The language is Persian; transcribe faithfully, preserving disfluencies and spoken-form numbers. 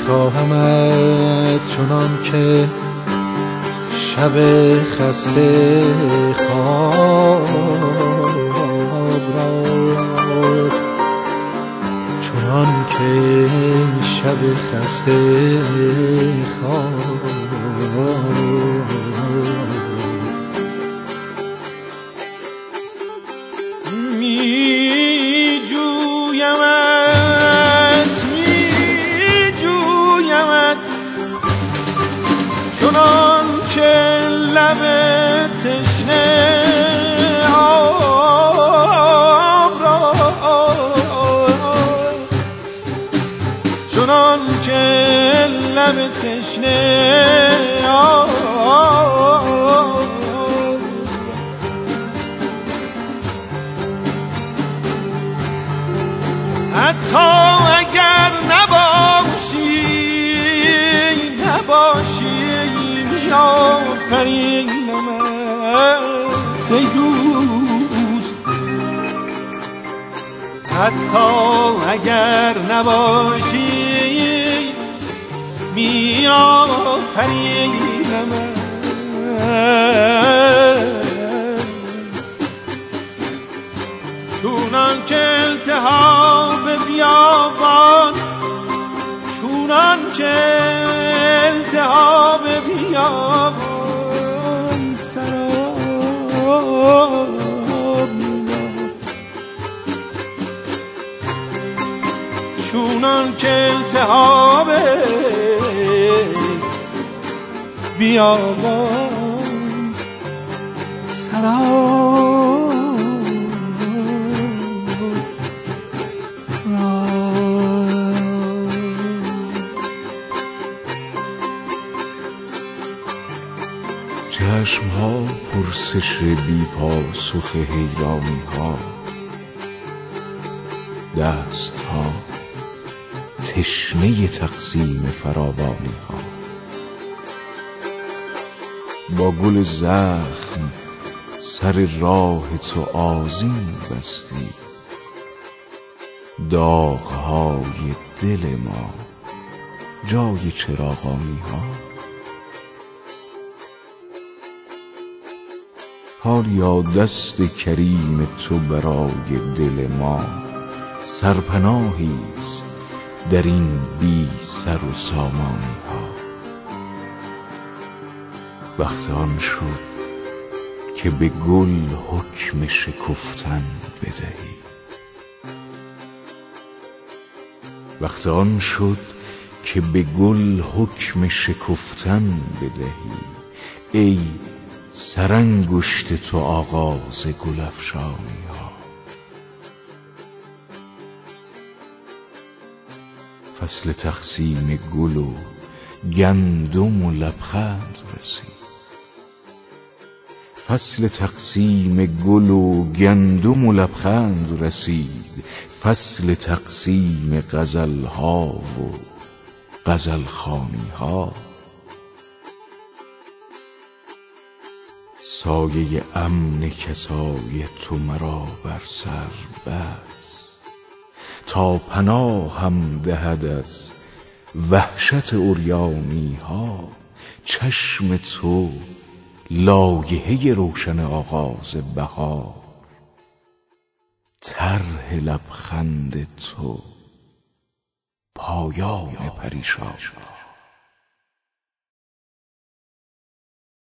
میخواهمت چنان که شب خسته خواب را، چنان که شب خسته خواب می جویمت می جویمت چنان که لب تشنه آب را، چنان که لب تشنه آب حتی اگر نباشی نباشی می‌آفرینمت ای دوست، حتی اگر نباشی می‌آفرینمت، چونان که التهاب بیابان، چونان که التهاب بیابان سراب می‌داد، چونان که التهاب بیابان سراب چشم ها پرسش بی پاسخ حیرانی ها، دست ها تشنه تقسیم فراوانی ها، با گل زخم سر راه تو آذین بستی، داغ های دل ما جای چراغانی ها. حالیا دست کریم تو برای دل ما سرپناهی است در این بی سر و سامانی ها. وقت آن شد که به گل حکم شکفتن بدهی، وقت آن شد که به گل حکم شکفتن بدهی، ای سرانگشت تو آغاز گل افشانی ها. فصل تقسیم گل و گندم و لبخند رسید، فصل تقسیم گل و گندم و لبخند رسید، فصل تقسیم غزل ها و غزل خوانی ها. سایه امن کسای تو مرا بر سر بس، تا پناهم دهد از وحشت عریانی ها. چشم تو لایحه روشن آغاز بهار، طرح لبخند تو پایان پریشانی.